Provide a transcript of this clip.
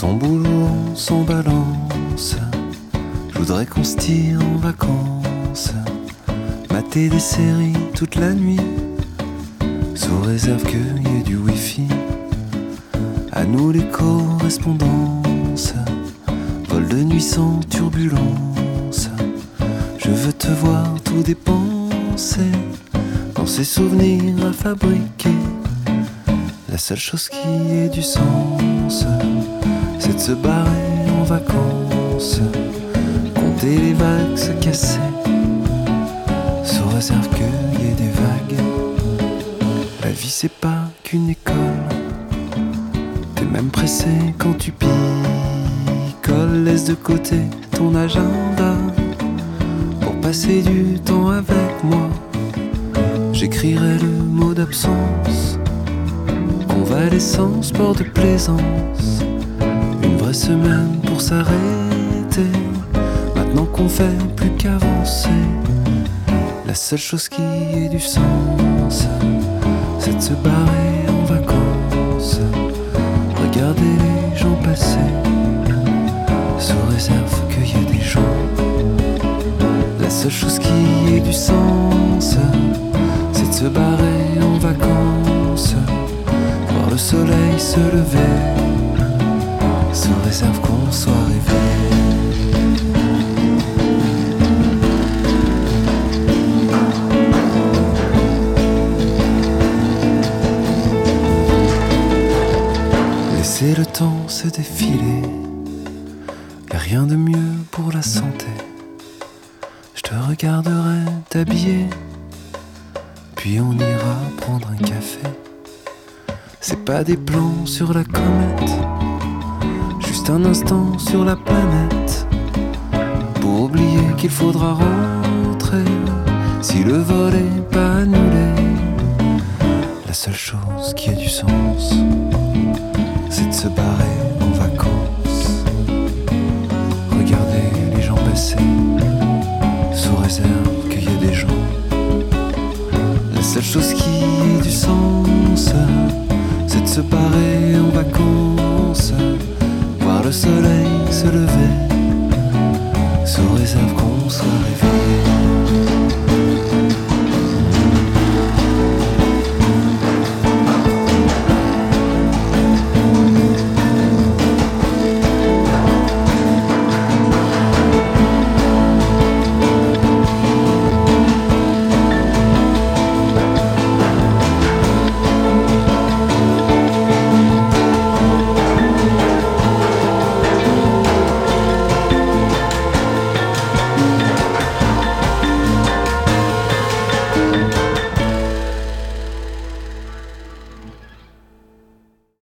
ton boulot, on s'en balance. Je voudrais qu'on se tire en vacances, mater des séries toute la nuit, sous réserve qu'il y ait du wifi. À nous les correspondances, vol de nuit sans turbulence. Je veux te voir tout dépenser dans ces souvenirs à fabriquer. La seule chose qui ait du sens, c'est de se barrer en vacances, compter les vagues se casser, sous réserve qu'il y ait des vagues. La vie c'est pas qu'une école, t'es même pressé quand tu picoles. Laisse de côté ton agenda pour passer du temps avec moi. J'écrirai le mot d'absence, convalescence, sport de plaisance. Une vraie semaine pour s'arrêter, maintenant qu'on fait plus qu'avancer. La seule chose qui ait du sens, c'est de se barrer en vacances, regarder les gens passer, sous réserve qu'il y ait des gens. La seule chose qui ait du sens, c'est de se barrer en vacances, voir le soleil se lever, sous réserve qu'on soit réveillé. Laisser le temps se défiler, y'a rien de mieux pour la santé. Je te regarderai t'habiller, puis on ira prendre un café. C'est pas des plans sur la comète, juste un instant sur la planète, pour oublier qu'il faudra rentrer si le vol est pas annulé. La seule chose qui a du sens, c'est de se barrer en vacances, regarder les gens passer, sous réserve qu'il y ait des gens. La seule chose qui ait du sens, c'est de se barrer en vacances, voir le soleil se lever, sous réserve qu'on soit réveillé.